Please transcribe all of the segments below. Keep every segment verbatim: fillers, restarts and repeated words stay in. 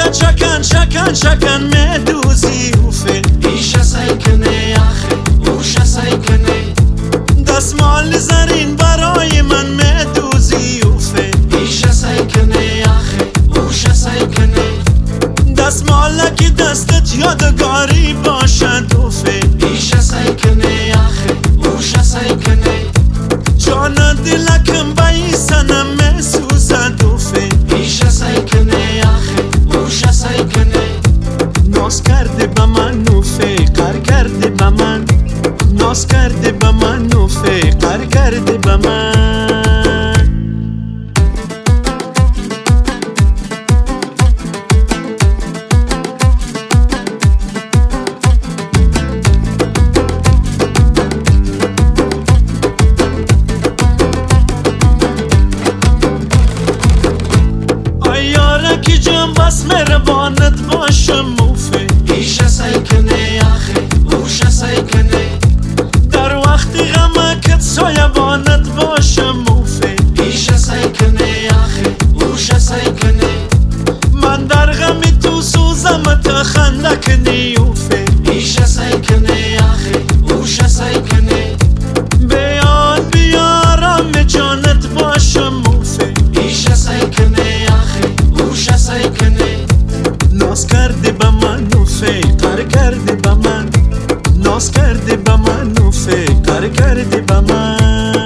چکن چکن چکن چکن مدوزی اوفه ایشه سیکنه آخه اوشه سیکنه دستمال زرین برای من مدوزی اوفه ایشه سیکنه آخه اوشه سیکنه دستمال که دستت یادگاری باشد اوفه ایشه سیکنه آخه اوشه سیکنه جان دلکم بایی سنم مسوزد اوفه ایشه سیکنه آخه اوشه سیکنه ناز کرده با من اوفه قر کرده با من ناز کرده با من اوفه قر کرده با من که جان بس مهربانت باشم اوفه ایشه سیکنه آخه اوشه سیکنه در وقت غمکت سایبانت باشم اوفه ایشه سیکنه آخه اوشه سیکنه من در غمی تو سوزم تا خنده کنی اوفه ایشه سیکنه آخه اوشه سیکنه بیاد بیارم جانت باشم اوفه ایشه سیکنه آخه اوشه سیکنه ناز کرده با من اوفه قر کرده با من ناز کرده با من اوفه قر کرده با من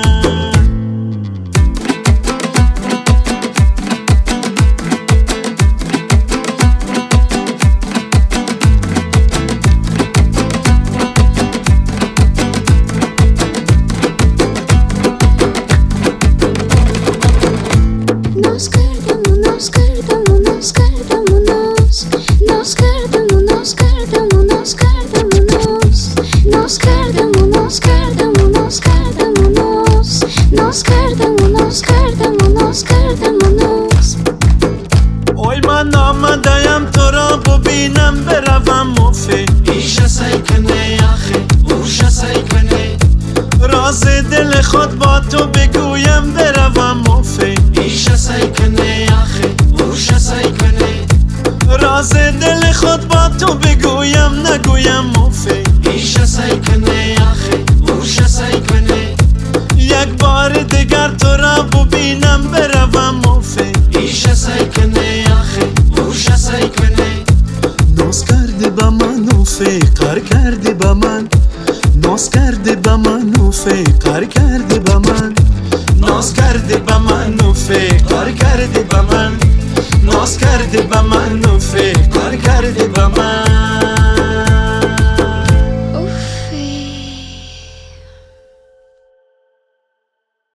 Nos kardamo, nos kardamo, nos kardamo, nos Nos kardamo, nos kardamo, nos kardamo, nos Nos kardamo, nos kardamo, nos kardamo, nos Nos kardamo, nos kardamo, nos kardamo, nos اوی من آمده‌ام تو را ببینم بروم اوفه ایشه سیکنه آخه اوشه سیکنه راز دل خود با تو بگویم بروم اوفه ایشه سیکنه آخه اوشه سیکنه راز دل خود با تو بگویم نگویم اوفه ایشه سیکنه آخه اوشه سیکنه یک بار دیگر تو را ببینم بروم اوفه ایشه سیکنه آخه اوشه سیکنه ناز کرده با من اوفه قر کرده با من ناز کرده با من اوفه قر کرده با من ناز کرده با من اوفه قر کرده با من ناز کرده با من